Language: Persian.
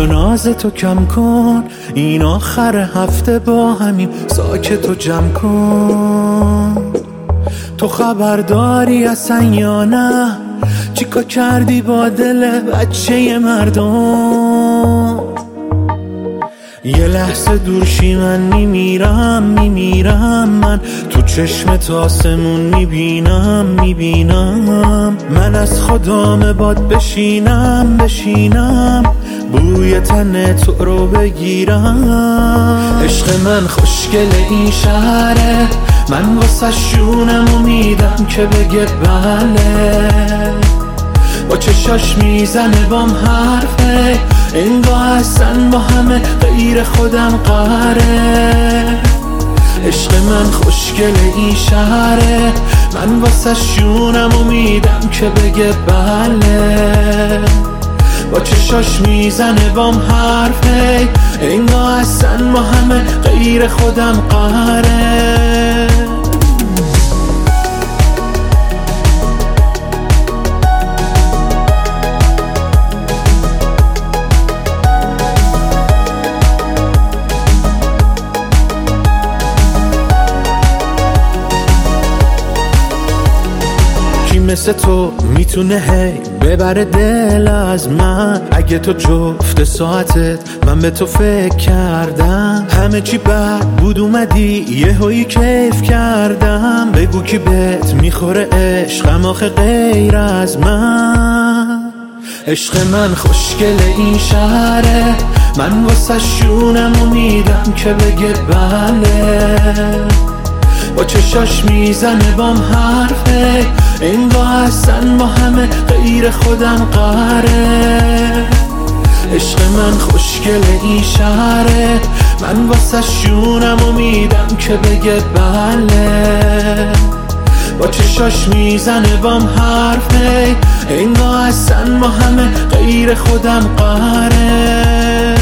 بیا ناز تو کم کن، این آخر هفته با همیم ساکت و جمع کن. تو خبرداری اصلا یا نه چیکار کردی با دل بچه مردم؟ یه لحظه دورشی من میمیرم من تو چشمت آسمون میبینم من از خدام باد بشینم بوی تن تو رو بگیرم. عشق من خوشگل این شهره، من واسه شونم امیدم که بگه بله. با چشاش میزنه بام حرفه، انگاه اصلا با همه غیر خودم قهره. عشق من خوشگل این شهره، من واسه شونم امیدم که بگه بله. با چشاش میزنه بام حرفه، انگاه اصلا با همه غیر خودم قهره. مثل تو میتونه هی ببره دل از من؟ اگه تو جفت ساعتت من به تو فکر کردم، همه چی بد بود اومدی یه هایی کیف کردم. بگو کی بهت میخوره عشقم آخه غیر از من؟ عشق من خوشگل این شهره، من واسه شونم امیدم که بگه بله. با چشاش میزنه بام حرفه، انگاه اصلا با همه غیر خودم قهره. عشق من خوشگل این شهره، من واسه شونم امیدم که بگه بله. با چشاش میزنه بام حرفه، انگاه اصلا با همه غیر خودم قهره.